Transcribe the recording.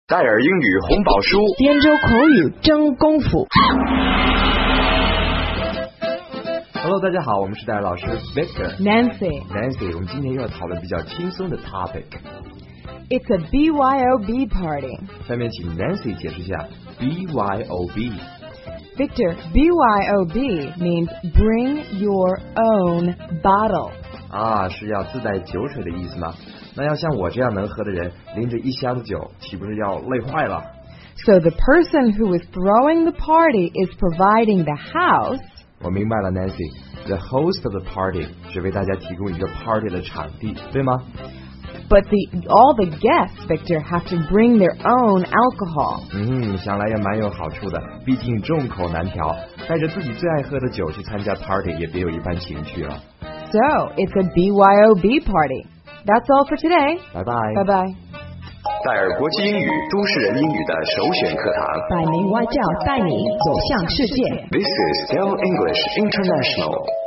戴尔英语红宝书， 编州口语真功夫。 Hello， 大家好，我们是戴尔老师 Nancy， 我们今天又要讨论比较轻松的 topic。It's a BYOB party。 下面请 Nancy 解释一下 BYOB。Victor, BYOB means bring your own bottle。 是要自带酒水的意思吗？那要像我这样能喝的人，拎着一箱酒，岂不是要累坏了？ So the person who is throwing the party is providing the house。 我明白了 Nancy。The host of the party 是为大家提供一个 party 的场地，对吗？ But all the guests, Victor, have to bring their own alcohol. 想来也蛮有好处的，毕竟众口难调，带着自己最爱喝的酒去参加 party 也别有一番情趣了。 So, it's a BYOB party. That's all for today. 拜拜。 拜拜。 戴尔国际英语都市人英语的首选课堂， 百名外教带你走向世界。 This is Dell English International.